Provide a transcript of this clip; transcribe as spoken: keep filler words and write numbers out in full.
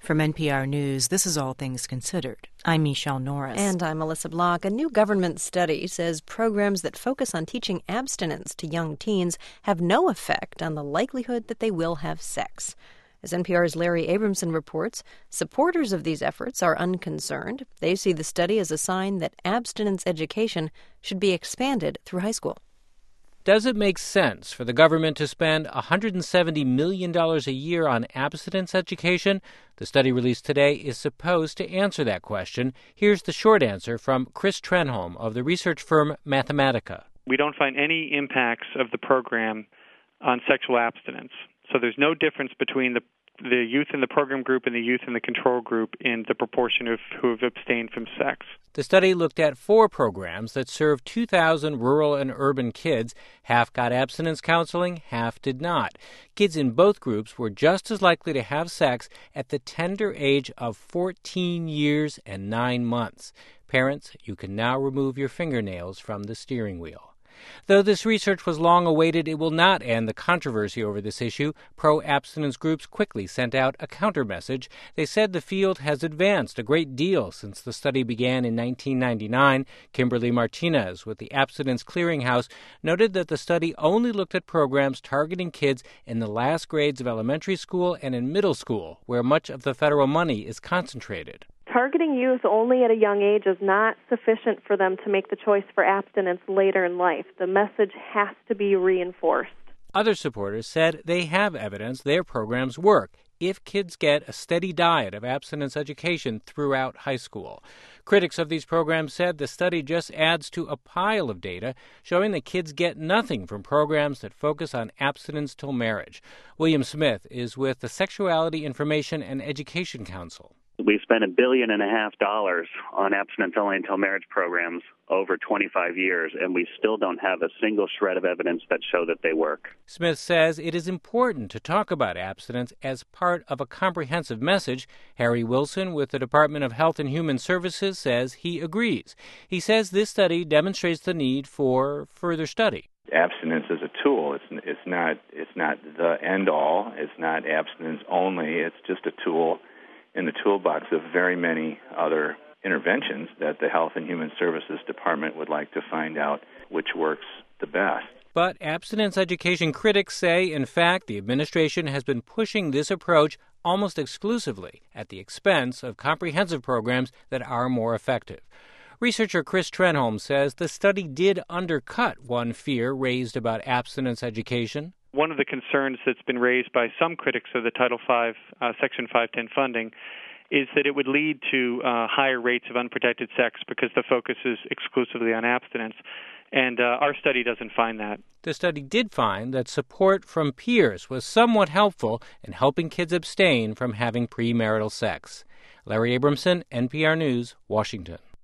From N P R News, this is All Things Considered. I'm Michelle Norris. And I'm Melissa Block. A new government study says programs that focus on teaching abstinence to young teens have no effect on the likelihood that they will have sex. As N P R's Larry Abramson reports, supporters of these efforts are unconcerned. They see the study as a sign that abstinence education should be expanded through high school. Does it make sense for the government to spend one hundred seventy million dollars a year on abstinence education? The study released today is supposed to answer that question. Here's the short answer from Chris Trenholm of the research firm Mathematica. We don't find any impacts of the program on sexual abstinence. So there's no difference between the the youth in the program group and the youth in the control group in the proportion of who have abstained from sex. The study looked at four programs that served two thousand rural and urban kids. Half got abstinence counseling, half did not. Kids in both groups were just as likely to have sex at the tender age of fourteen years and nine months. Parents, you can now remove your fingernails from the steering wheel. Though this research was long awaited, it will not end the controversy over this issue. Pro-abstinence groups quickly sent out a counter-message. They said the field has advanced a great deal since the study began in nineteen ninety-nine. Kimberly Martinez with the Abstinence Clearinghouse noted that the study only looked at programs targeting kids in the last grades of elementary school and in middle school, where much of the federal money is concentrated. Targeting youth only at a young age is not sufficient for them to make the choice for abstinence later in life. The message has to be reinforced. Other supporters said they have evidence their programs work if kids get a steady diet of abstinence education throughout high school. Critics of these programs said the study just adds to a pile of data showing that kids get nothing from programs that focus on abstinence till marriage. William Smith is with the Sexuality Information and Education Council. We've spent a billion and a half dollars on abstinence only until marriage programs over twenty-five years, and we still don't have a single shred of evidence that show that they work. Smith says it is important to talk about abstinence as part of a comprehensive message. Harry Wilson with the Department of Health and Human Services says he agrees. He says this study demonstrates the need for further study. Abstinence is a tool. It's it's not it's not the end all. It's not abstinence only. It's just a tool in the toolbox of very many other interventions that the Health and Human Services Department would like to find out which works the best. But abstinence education critics say, in fact, the administration has been pushing this approach almost exclusively at the expense of comprehensive programs that are more effective. Researcher Chris Trenholm says the study did undercut one fear raised about abstinence education. One of the concerns that's been raised by some critics of the Title five, uh, Section five ten funding is that it would lead to uh, higher rates of unprotected sex because the focus is exclusively on abstinence. And uh, our study doesn't find that. The study did find that support from peers was somewhat helpful in helping kids abstain from having premarital sex. Larry Abramson, N P R News, Washington.